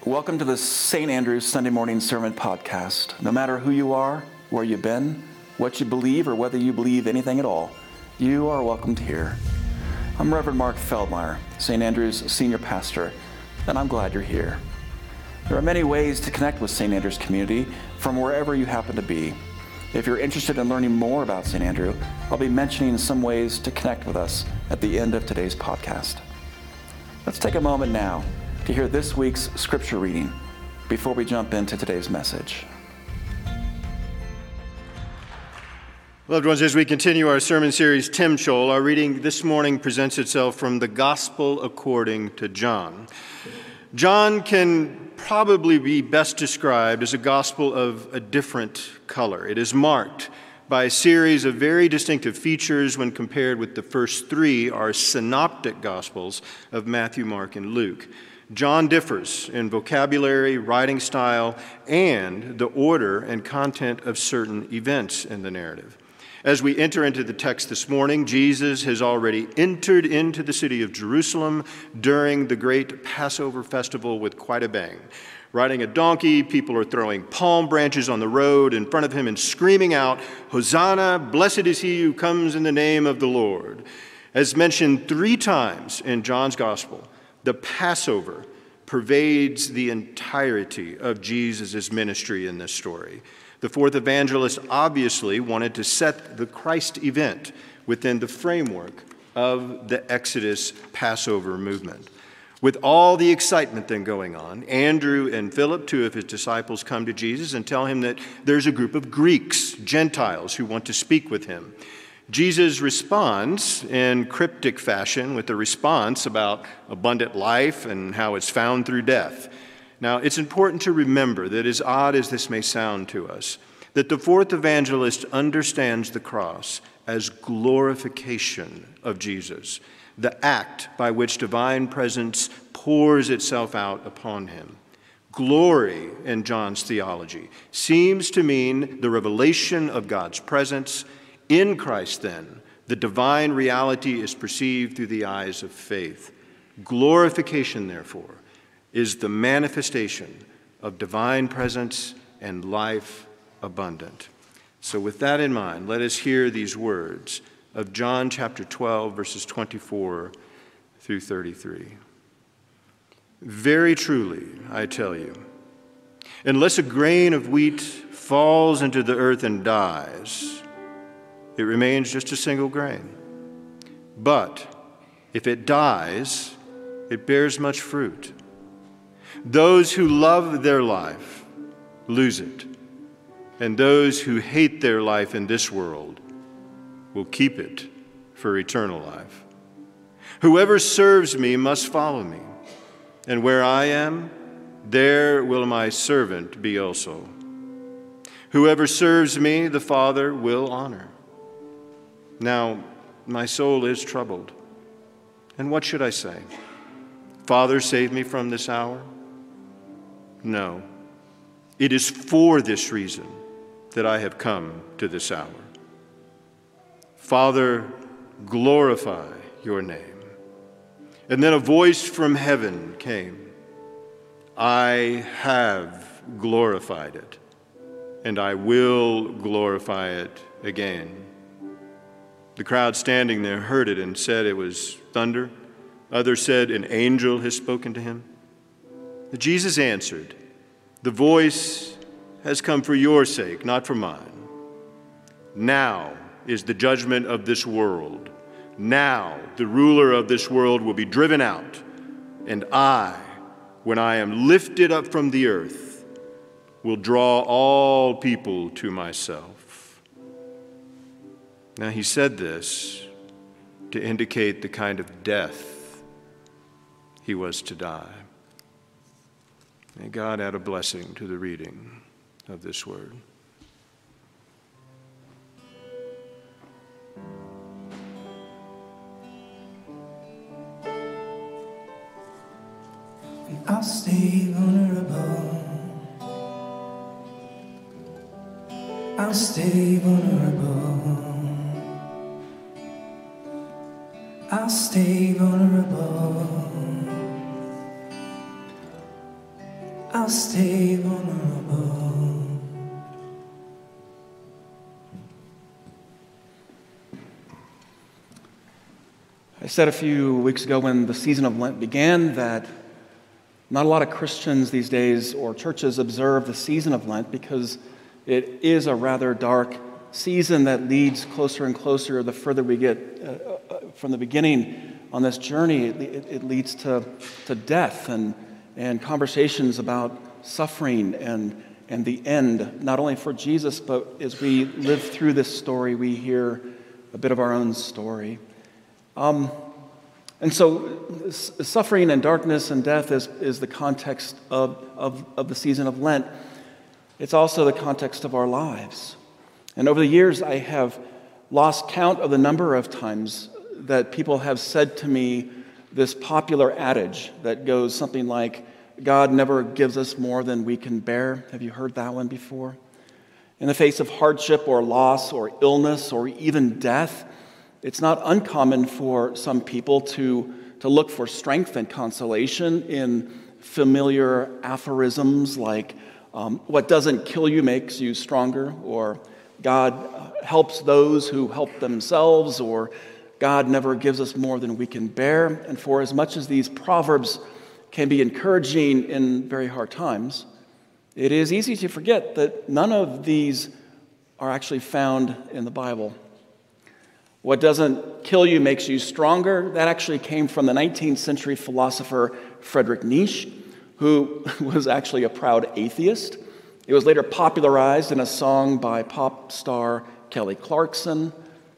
Welcome to the St. Andrew's Sunday Morning Sermon Podcast. No matter who you are, where you've been, what you believe, or whether you believe anything at all, you are welcomed here. I'm Reverend Mark Feldmeyer, St. Andrew's Senior Pastor, and I'm glad you're here. There are many ways to connect with St. Andrew's community from wherever you happen to be. If you're interested in learning more about St. Andrew, I'll be mentioning some ways to connect with us at the end of today's podcast. Let's take a moment now to hear this week's scripture reading before we jump into today's message. Loved ones, as we continue our sermon series, Tim Chol, our reading this morning presents itself from the Gospel according to John. John can probably be best described as a gospel of a different color. It is marked by a series of very distinctive features when compared with the first three, our synoptic gospels of Matthew, Mark, and Luke. John differs in vocabulary, writing style, and the order and content of certain events in the narrative. As we enter into the text this morning, Jesus has already entered into the city of Jerusalem during the great Passover festival with quite a bang. Riding a donkey, people are throwing palm branches on the road in front of him and screaming out, "Hosanna, blessed is he who comes in the name of the Lord." As mentioned 3 times in John's gospel, the Passover pervades the entirety of Jesus' ministry in this story. The fourth evangelist obviously wanted to set the Christ event within the framework of the Exodus Passover movement. With all the excitement then going on, Andrew and Philip, 2 of his disciples, come to Jesus and tell him that there's a group of Greeks, Gentiles, who want to speak with him. Jesus responds in cryptic fashion with a response about abundant life and how it's found through death. Now, it's important to remember that, as odd as this may sound to us, that the fourth evangelist understands the cross as glorification of Jesus, the act by which divine presence pours itself out upon him. Glory, in John's theology, seems to mean the revelation of God's presence. In Christ, then, the divine reality is perceived through the eyes of faith. Glorification, therefore, is the manifestation of divine presence and life abundant. So with that in mind, let us hear these words of John chapter 12, verses 24 through 33. Very truly, I tell you, unless a grain of wheat falls into the earth and dies, it remains just a single grain. But if it dies, it bears much fruit. Those who love their life lose it, and those who hate their life in this world will keep it for eternal life. Whoever serves me must follow me, and where I am, there will my servant be also. Whoever serves me, the Father will honor. Now, my soul is troubled, and what should I say? Father, save me from this hour? No, it is for this reason that I have come to this hour. Father, glorify your name. And then a voice from heaven came. I have glorified it, and I will glorify it again. The crowd standing there heard it and said it was thunder. Others said an angel has spoken to him. But Jesus answered, the voice has come for your sake, not for mine. Now is the judgment of this world. Now the ruler of this world will be driven out, and I, when I am lifted up from the earth, will draw all people to myself. Now he said this to indicate the kind of death he was to die. May God add a blessing to the reading of this word. I'll stay vulnerable. I'll stay vulnerable. I'll stay vulnerable. I'll stay vulnerable. I said a few weeks ago when the season of Lent began that not a lot of Christians these days or churches observe the season of Lent because it is a rather dark season that leads closer and closer the further we get from the beginning on this journey. It leads to death and conversations about suffering and the end, not only for Jesus, but as we live through this story, we hear a bit of our own story. And so suffering and darkness and death is the context of the season of Lent. It's also the context of our lives. And over the years, I have lost count of the number of times that people have said to me this popular adage that goes something like, God never gives us more than we can bear. Have you heard that one before? In the face of hardship or loss or illness or even death, it's not uncommon for some people to look for strength and consolation in familiar aphorisms like, what doesn't kill you makes you stronger, or God helps those who help themselves, or God never gives us more than we can bear. And for as much as these proverbs can be encouraging in very hard times, it is easy to forget that none of these are actually found in the Bible. What doesn't kill you makes you stronger. That actually came from the 19th century philosopher Friedrich Nietzsche, who was actually a proud atheist. It was later popularized in a song by pop star Kelly Clarkson.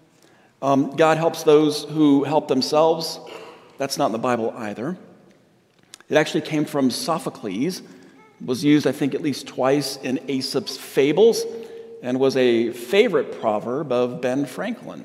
God helps those who help themselves. That's not in the Bible either. It actually came from Sophocles, was used, I think, at least twice in Aesop's Fables, and was a favorite proverb of Ben Franklin.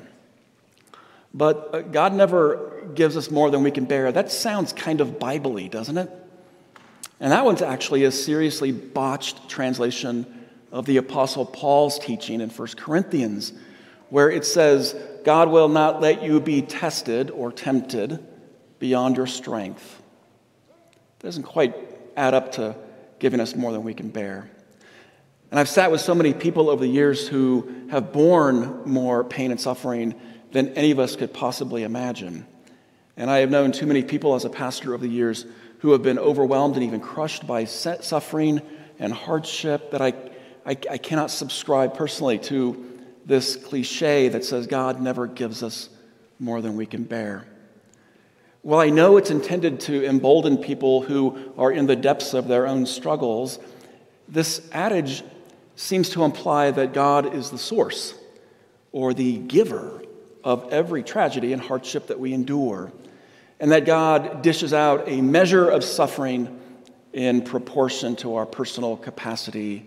But God never gives us more than we can bear. That sounds kind of Bible-y, doesn't it? And that one's actually a seriously botched translation of the Apostle Paul's teaching in 1 Corinthians, where it says, God will not let you be tested or tempted beyond your strength. It doesn't quite add up to giving us more than we can bear. And I've sat with so many people over the years who have borne more pain and suffering than any of us could possibly imagine. And I have known too many people as a pastor over the years who have been overwhelmed and even crushed by suffering and hardship that I cannot subscribe personally to this cliche that says God never gives us more than we can bear. While I know it's intended to embolden people who are in the depths of their own struggles, this adage seems to imply that God is the source or the giver of every tragedy and hardship that we endure, and that God dishes out a measure of suffering in proportion to our personal capacity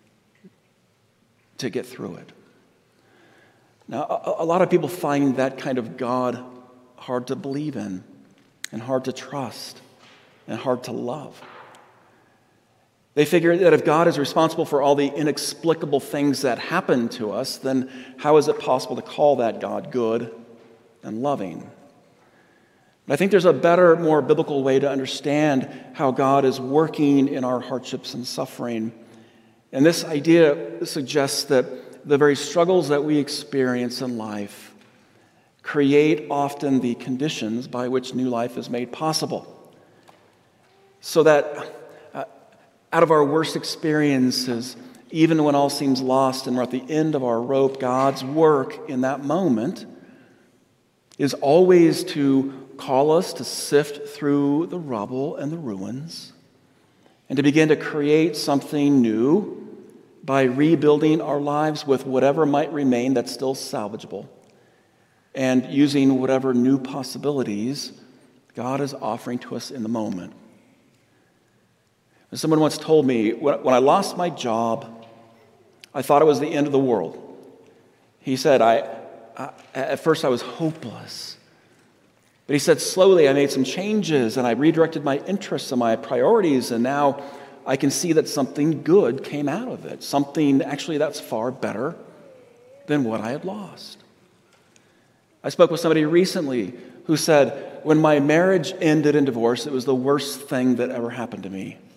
to get through it. Now, a lot of people find that kind of God hard to believe in, and hard to trust, and hard to love. They figure that if God is responsible for all the inexplicable things that happen to us, then how is it possible to call that God good and loving? But I think there's a better, more biblical way to understand how God is working in our hardships and suffering. And this idea suggests that the very struggles that we experience in life create often the conditions by which new life is made possible. So that out of our worst experiences, even when all seems lost and we're at the end of our rope, God's work in that moment is always to call us to sift through the rubble and the ruins and to begin to create something new by rebuilding our lives with whatever might remain that's still salvageable and using whatever new possibilities God is offering to us in the moment. Someone once told me, when I lost my job, I thought it was the end of the world. He said, at first I was hopeless. But he said, slowly I made some changes and I redirected my interests and my priorities, and now I can see that something good came out of it. Something actually that's far better than what I had lost. I spoke with somebody recently who said, when my marriage ended in divorce, it was the worst thing that ever happened to me.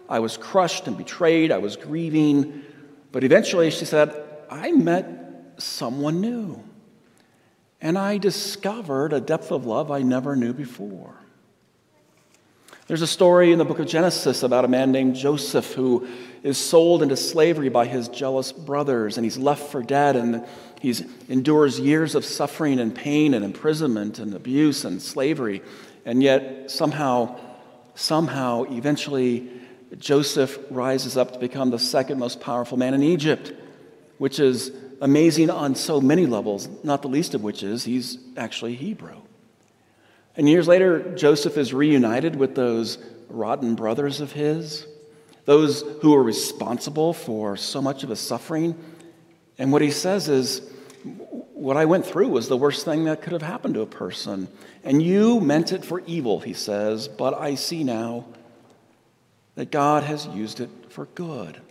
I was crushed and betrayed. I was grieving. But eventually, she said, I met someone new. And I discovered a depth of love I never knew before. There's a story in the book of Genesis about a man named Joseph who is sold into slavery by his jealous brothers, and he's left for dead, and he endures years of suffering and pain and imprisonment and abuse and slavery. And yet somehow, eventually, Joseph rises up to become the second most powerful man in Egypt, which is amazing on so many levels, not the least of which is he's actually Hebrew. And years later, Joseph is reunited with those rotten brothers of his, those who were responsible for so much of his suffering. And what he says is, what I went through was the worst thing that could have happened to a person. And you meant it for evil, he says, but I see now that God has used it for good.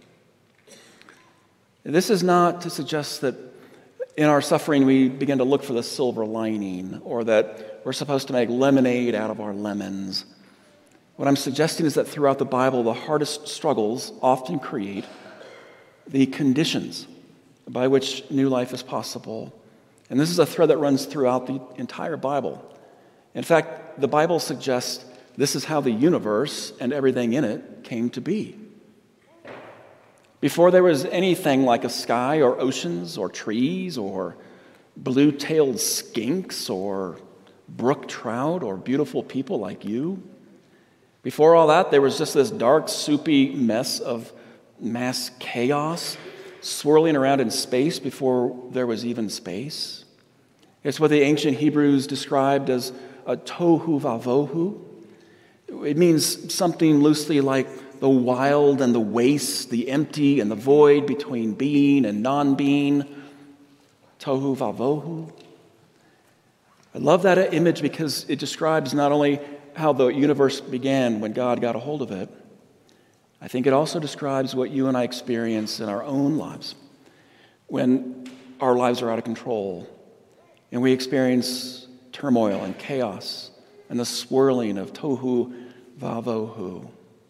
This is not to suggest that in our suffering we begin to look for the silver lining, or that we're supposed to make lemonade out of our lemons. What I'm suggesting is that throughout the Bible, the hardest struggles often create the conditions by which new life is possible. And this is a thread that runs throughout the entire Bible. In fact, the Bible suggests this is how the universe and everything in it came to be. Before there was anything like a sky or oceans or trees or blue-tailed skinks or brook trout or beautiful people like you, before all that, there was just this dark, soupy mess of mass chaos swirling around in space before there was even space. It's what the ancient Hebrews described as a tohu vavohu. It means something loosely like the wild and the waste, the empty and the void between being and non-being. Tohu vavohu. I love that image because it describes not only how the universe began when God got a hold of it, I think it also describes what you and I experience in our own lives when our lives are out of control and we experience turmoil and chaos and the swirling of tohu vavohu.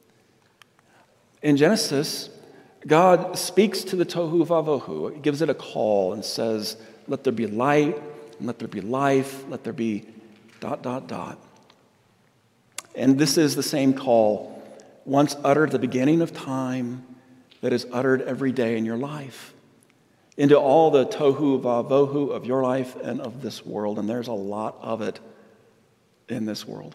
In Genesis, God speaks to the tohu vavohu. He gives it a call and says, let there be light, and let there be life, let there be ... And this is the same call once uttered at the beginning of time that is uttered every day in your life into all the tohu vavohu of your life and of this world. And there's a lot of it in this world.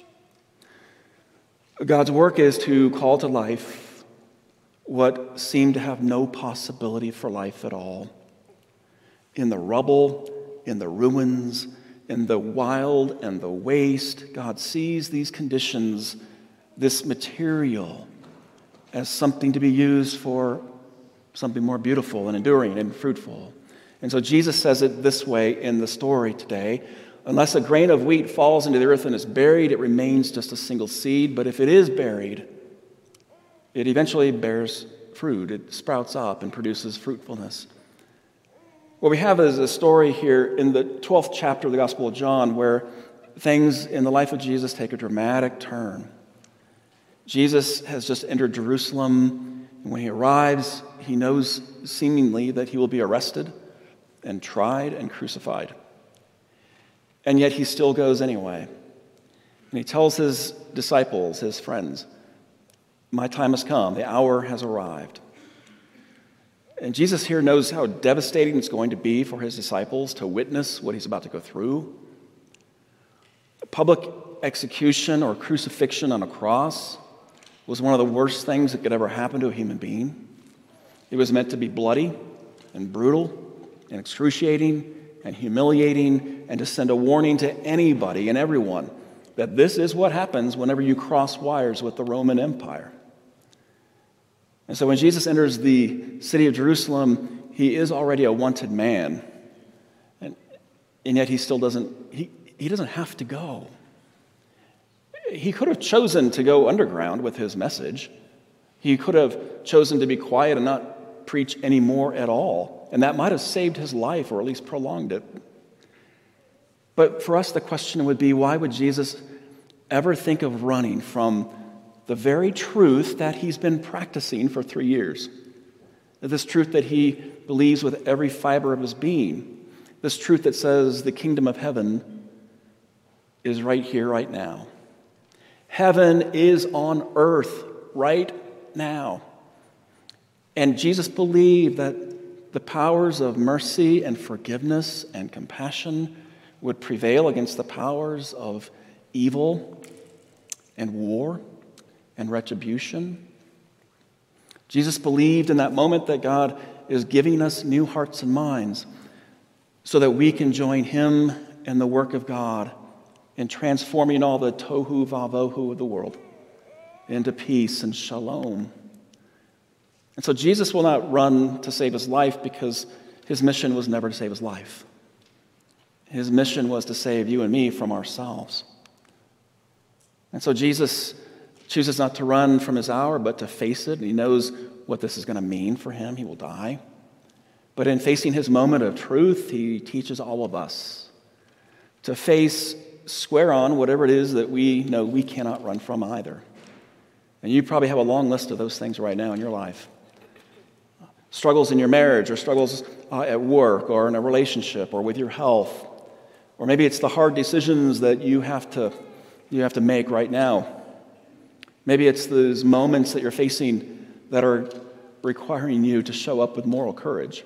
God's work is to call to life what seemed to have no possibility for life at all. In the rubble, in the ruins, in the wild and the waste, God sees these conditions, this material, as something to be used for something more beautiful and enduring and fruitful. And so Jesus says it this way in the story today: unless a grain of wheat falls into the earth and is buried, it remains just a single seed. But if it is buried, it eventually bears fruit. It sprouts up and produces fruitfulness. What we have is a story here in the 12th chapter of the Gospel of John where things in the life of Jesus take a dramatic turn. Jesus has just entered Jerusalem, and when he arrives, he knows seemingly that he will be arrested and tried and crucified. And yet he still goes anyway. And he tells his disciples, his friends, my time has come, the hour has arrived. And Jesus here knows how devastating it's going to be for his disciples to witness what he's about to go through. Public execution or crucifixion on a cross was one of the worst things that could ever happen to a human being. It was meant to be bloody and brutal and excruciating and humiliating, and to send a warning to anybody and everyone that this is what happens whenever you cross wires with the Roman Empire. And so when Jesus enters the city of Jerusalem, he is already a wanted man. And yet he still doesn't have to go. He could have chosen to go underground with his message. He could have chosen to be quiet and not preach anymore at all. And that might have saved his life, or at least prolonged it. But for us, the question would be, why would Jesus ever think of running from the very truth that he's been practicing for 3 years. This truth that he believes with every fiber of his being. This truth that says the kingdom of heaven is right here, right now. Heaven is on earth right now. And Jesus believed that the powers of mercy and forgiveness and compassion would prevail against the powers of evil and war and retribution. Jesus believed in that moment that God is giving us new hearts and minds so that we can join him in the work of God in transforming all the tohu vavohu of the world into peace and shalom. And so Jesus will not run to save his life because his mission was never to save his life. His mission was to save you and me from ourselves. And so Jesus chooses not to run from his hour, but to face it. And he knows what this is going to mean for him. He will die. But in facing his moment of truth, he teaches all of us to face square on whatever it is that we know we cannot run from either. And you probably have a long list of those things right now in your life. Struggles in your marriage, or struggles at work, or in a relationship, or with your health. Or maybe it's the hard decisions that you have to make right now. Maybe it's those moments that you're facing that are requiring you to show up with moral courage.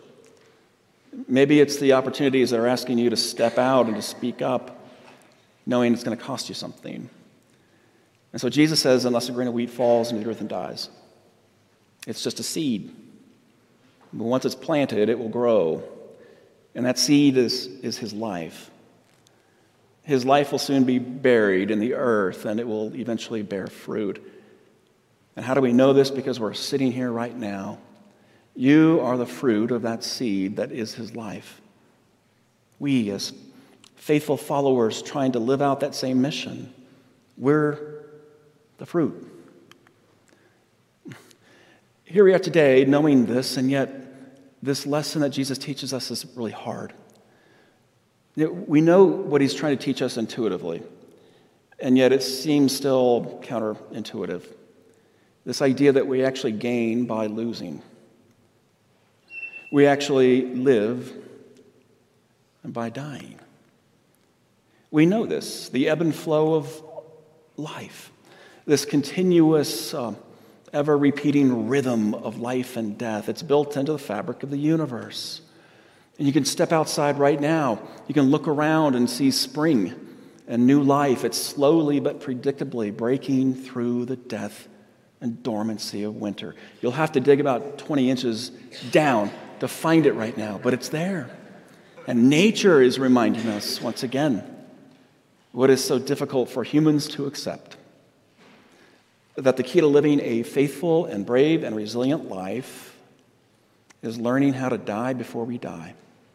Maybe it's the opportunities that are asking you to step out and to speak up, knowing it's going to cost you something. And so Jesus says, unless a grain of wheat falls into the earth and dies, it's just a seed. But once it's planted, it will grow. And that seed is his life. His life will soon be buried in the earth, and it will eventually bear fruit. And how do we know this? Because we're sitting here right now. You are the fruit of that seed that is his life. We, as faithful followers trying to live out that same mission, we're the fruit. Here we are today knowing this, and yet this lesson that Jesus teaches us is really hard. We know what he's trying to teach us intuitively, and yet it seems still counterintuitive. This idea that we actually gain by losing. We actually live by dying. We know this, the ebb and flow of life, this continuous, ever-repeating rhythm of life and death. It's built into the fabric of the universe. And you can step outside right now. You can look around and see spring and new life. It's slowly but predictably breaking through the death and dormancy of winter. You'll have to dig about 20 inches down to find it right now, but it's there. And nature is reminding us, once again, what is so difficult for humans to accept. That the key to living a faithful and brave and resilient life is learning how to die before we die.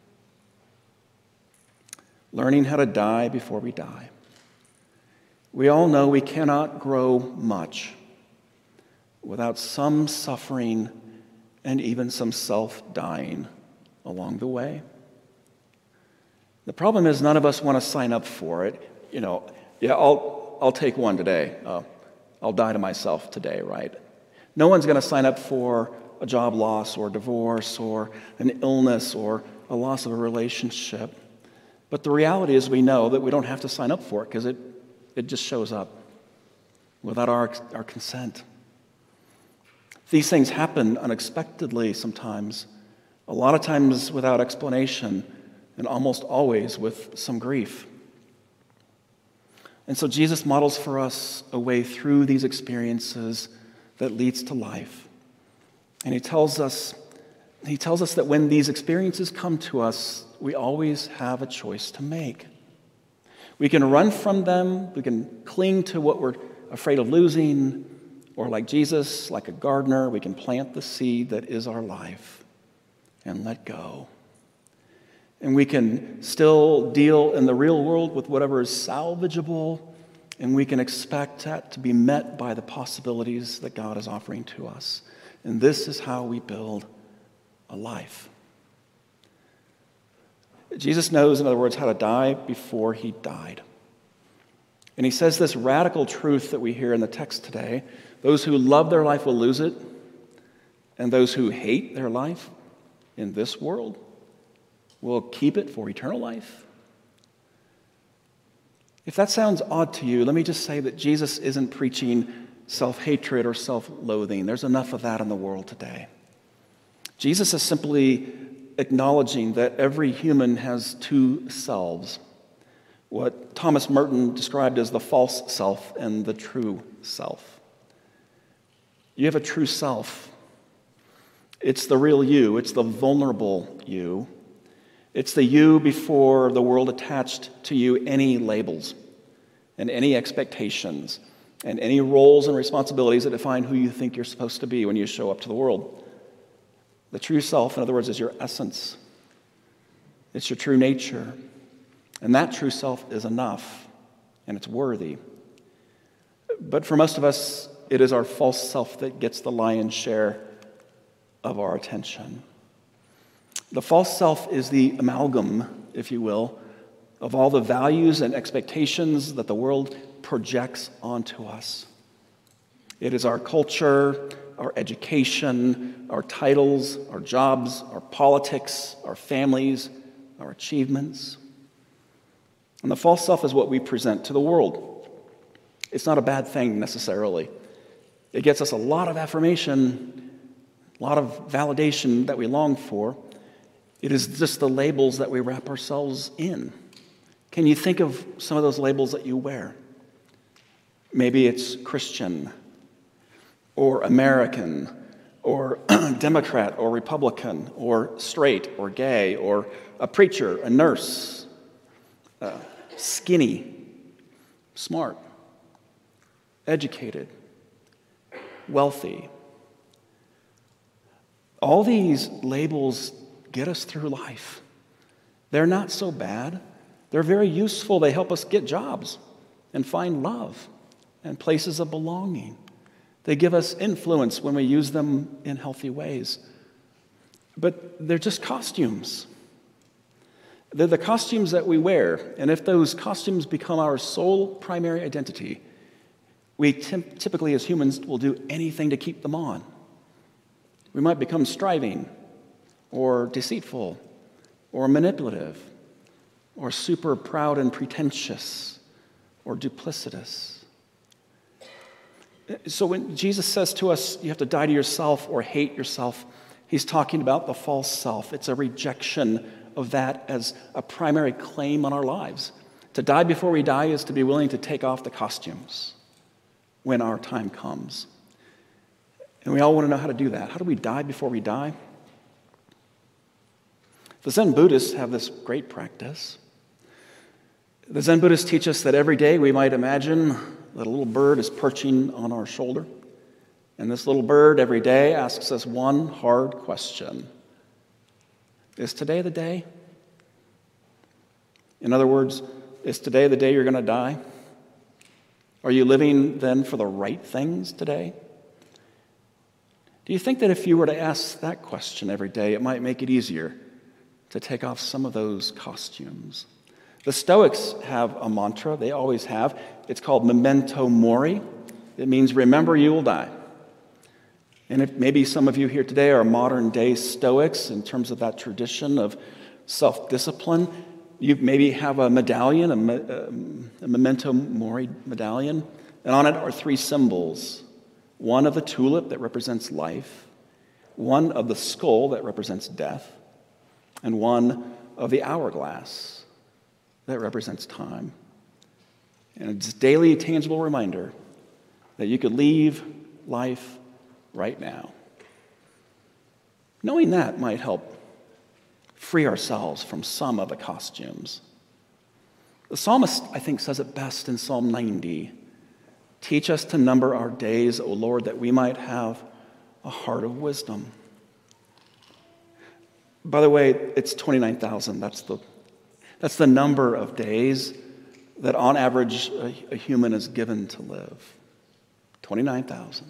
Learning how to die before we die. We all know we cannot grow much without some suffering and even some self-dying along the way. The problem is none of us want to sign up for it. I'll take one today. I'll die to myself today, right? No one's going to sign up for a job loss or divorce or an illness or a loss of a relationship. But the reality is we know that we don't have to sign up for it because it just shows up without our consent. These things happen unexpectedly sometimes, a lot of times without explanation, and almost always with some grief. And so Jesus models for us a way through these experiences that leads to life. And he tells us that when these experiences come to us, we always have a choice to make. We can run from them, we can cling to what we're afraid of losing, or like Jesus, like a gardener, we can plant the seed that is our life and let go. And we can still deal in the real world with whatever is salvageable, and we can expect that to be met by the possibilities that God is offering to us. And this is how we build a life. Jesus knows, in other words, how to die before he died. And he says this radical truth that we hear in the text today: those who love their life will lose it, and those who hate their life in this world will keep it for eternal life. If that sounds odd to you, let me just say that Jesus isn't preaching self-hatred or self-loathing. There's enough of that in the world today. Jesus is simply acknowledging that every human has two selves, what Thomas Merton described as the false self and the true self. You have a true self. It's the real you. It's the vulnerable you. It's the you before the world attached to you any labels and any expectations and any roles and responsibilities that define who you think you're supposed to be when you show up to the world. The true self, in other words, is your essence. It's your true nature. And that true self is enough, and it's worthy. But for most of us, it is our false self that gets the lion's share of our attention. The false self is the amalgam, if you will, of all the values and expectations that the world projects onto us. It is our culture, our education, our titles, our jobs, our politics, our families, our achievements. And the false self is what we present to the world. It's not a bad thing necessarily. It gets us a lot of affirmation, a lot of validation that we long for. It is just the labels that we wrap ourselves in. Can you think of some of those labels that you wear? Maybe it's Christian, or American, or Democrat, or Republican, or straight, or gay, or a preacher, a nurse, skinny, smart, educated, wealthy. All these labels get us through life. They're not so bad. They're very useful. They help us get jobs and find love and places of belonging. They give us influence when we use them in healthy ways. But they're just costumes. They're the costumes that we wear. And if those costumes become our sole primary identity, we typically as humans will do anything to keep them on. We might become striving, or deceitful, or manipulative, or super proud and pretentious, or duplicitous. So when Jesus says to us, you have to die to yourself or hate yourself, he's talking about the false self. It's a rejection of that as a primary claim on our lives. To die before we die is to be willing to take off the costumes when our time comes. And we all want to know how to do that. How do we die before we die? The Zen Buddhists have this great practice. The Zen Buddhists teach us that every day we might imagine that a little bird is perching on our shoulder. And this little bird every day asks us one hard question. Is today the day? In other words, is today the day you're going to die? Are you living then for the right things today? Do you think that if you were to ask that question every day, it might make it easier to take off some of those costumes? The Stoics have a mantra, they always have. It's called memento mori. It means remember you will die. And if maybe some of you here today are modern day Stoics in terms of that tradition of self-discipline, you maybe have a medallion, a memento mori medallion, and on it are three symbols. One of the tulip that represents life, one of the skull that represents death, and one of the hourglass that represents time. And it's a daily, tangible reminder that you could leave life right now. Knowing that might help free ourselves from some of the costumes. The psalmist, I think, says it best in Psalm 90. Teach us to number our days, O Lord, that we might have a heart of wisdom. By the way, it's 29,000. That's the number of days that on average a human is given to live. 29,000.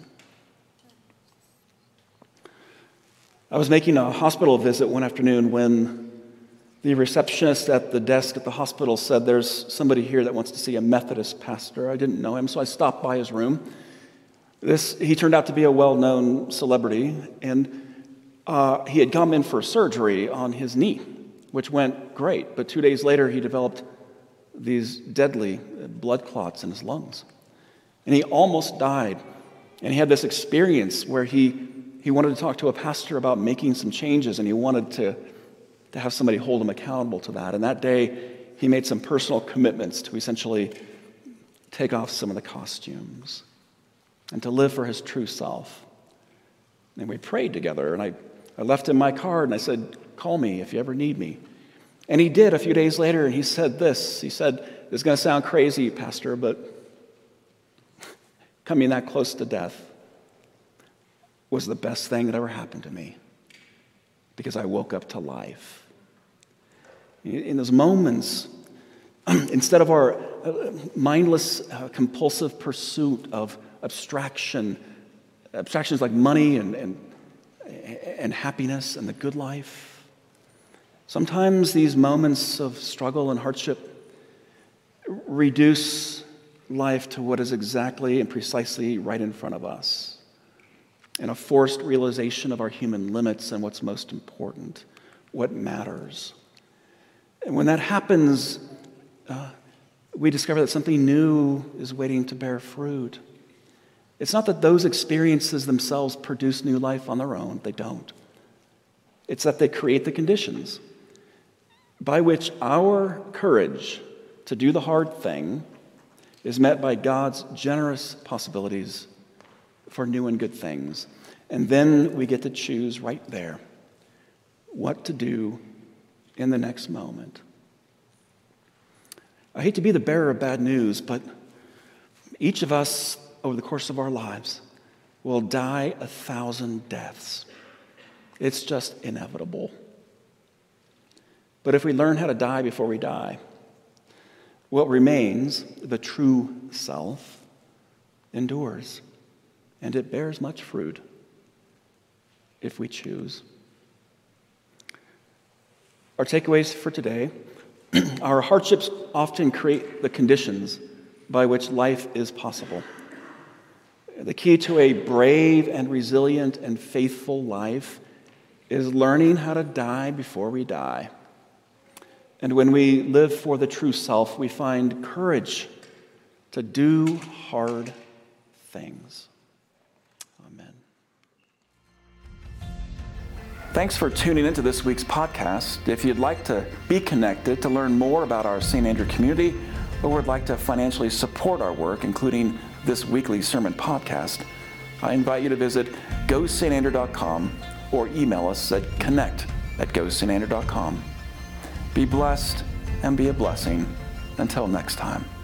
I was making a hospital visit one afternoon when The receptionist at the desk at the hospital said, "There's somebody here that wants to see a Methodist pastor." I didn't know him, so I stopped by his room. He turned out to be a well-known celebrity, and he had come in for surgery on his knee, which went great. But 2 days later, he developed these deadly blood clots in his lungs. And he almost died. And he had this experience where he wanted to talk to a pastor about making some changes, and he wanted to have somebody hold him accountable to that. And that day, he made some personal commitments to essentially take off some of the costumes and to live for his true self. And we prayed together, and I left him my card, and I said, "Call me if you ever need me." And he did a few days later, and he said this. He said, "This is going to sound crazy, Pastor, but coming that close to death was the best thing that ever happened to me because I woke up to life." In those moments, instead of our mindless, compulsive pursuit of abstractions like money and happiness and the good life, sometimes these moments of struggle and hardship reduce life to what is exactly and precisely right in front of us, and a forced realization of our human limits and what's most important, what matters. And when that happens, we discover that something new is waiting to bear fruit. It's not that those experiences themselves produce new life on their own. They don't. It's that they create the conditions by which our courage to do the hard thing is met by God's generous possibilities for new and good things. And then we get to choose right there what to do in the next moment. I hate to be the bearer of bad news, but each of us over the course of our lives will die 1,000 deaths. It's just inevitable. But if we learn how to die before we die, what remains, the true self, endures, and it bears much fruit if we choose. Our takeaways for today: our hardships often create the conditions by which life is possible. The key to a brave and resilient and faithful life is learning how to die before we die. And when we live for the true self, we find courage to do hard things. Amen. Thanks for tuning into this week's podcast. If you'd like to be connected, to learn more about our St. Andrew community, or would like to financially support our work, including this weekly sermon podcast, I invite you to visit gostandrew.com or email us at connect@gostandrew.com. Be blessed and be a blessing. Until next time.